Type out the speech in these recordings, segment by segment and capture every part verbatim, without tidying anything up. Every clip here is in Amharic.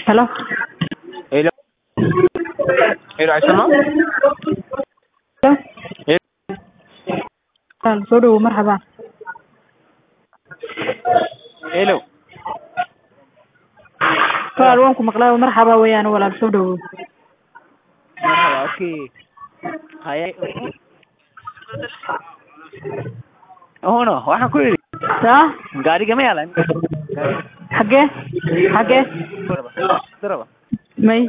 Hello. Hello. Hello, Aisha. Hello. سودو مرحبا. Hello. قال وانكم مقلاوي مرحبا ويانا ولا سودو. مرحبا اوكي. هاي هنا waxaan ku yiri ها gaariga ma yaalan حقه حقه daraba ماي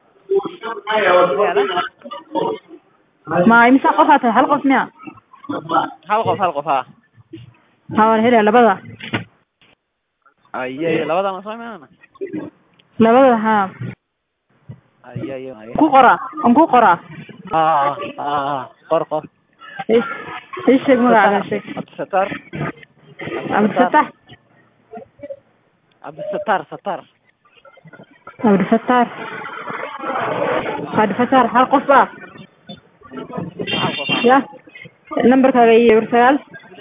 ما يمسح قفاته هل قف ميا hal qof hal qof ha ها هلا لبدا ayay labada ma sameeyana لبدا ها ayay ku qora aan ku qora ah ah qor qor ايش ايش magaca sheeg Abdusattar Abdusattar Abdusattar Sattar Abdusattar Abdusattar hal qof baa ya numberkaaga iyo warsaal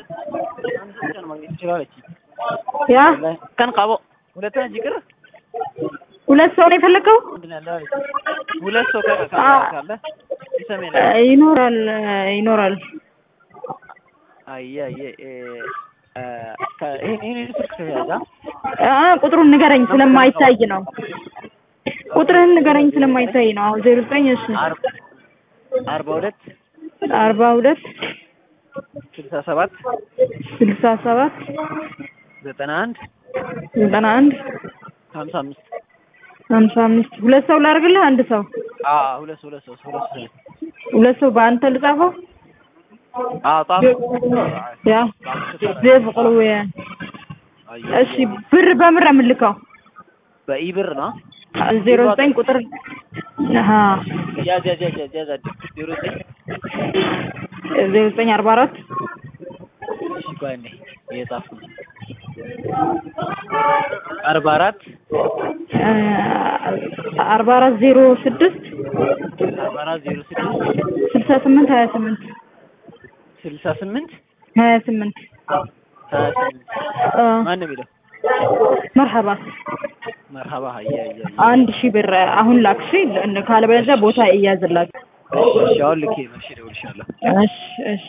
ya kan qabo walataan jikar ولا سوني فلكو ولا سوكا كلا يسمينا ينور ال ينور ال اي اي اه هنا هنا نسكت هذا اه قطرون ንገረኝ ስለማይታይ ነው ቁጥሩን ንገረኝ ስለማይታይ ነው ዜሮ ዘጠኝ እሺ አርባ ሁለት አርባ ሁለት ስልሳ ሰባት ስልሳ ሰባት ዘጠና አንድ ዘጠና አንድ ሀምሳ አምስት ሀምሳ አምስት ሁለት ሰው ላድርግልህ አንድ ሰው አዎ ሁለት ሰው ሁለት ሰው ሁለት ሰው ሁለት ሰው በአንተ ልጻፈው አዎ ጣፍ ያ ዜፍ ቆልዌ እሺ ብር በምር ምልከው በኢብር ነው ዜሮ ዘጠኝ ቁጥር አሃ ያዝ ያዝ ያዝ ያዝ ዜሮ ዘጠኝ ዜሮ ዘጠኝ አርባ አራት እሺ ባኔ የጻፍኩ አርባ አራት አርባ አራት ዜሮ ስድስት አርባ አራት ዜሮ ስድስት ስልሳ ስምንት ሀያ ስምንት ስልሳ ስምንት ሀያ ስምንት ሀያ ስምንት ማን ነው የሚለው መርሐባ መርሐባ ሀያ ሀያ አንድ ሺህ ብር አሁን ላክሽ ካለበለዚያ ቦታ እያዝላት እሺ አሁን ልኬ ነው እሺ ደውልሻለሁ እሺ እሺ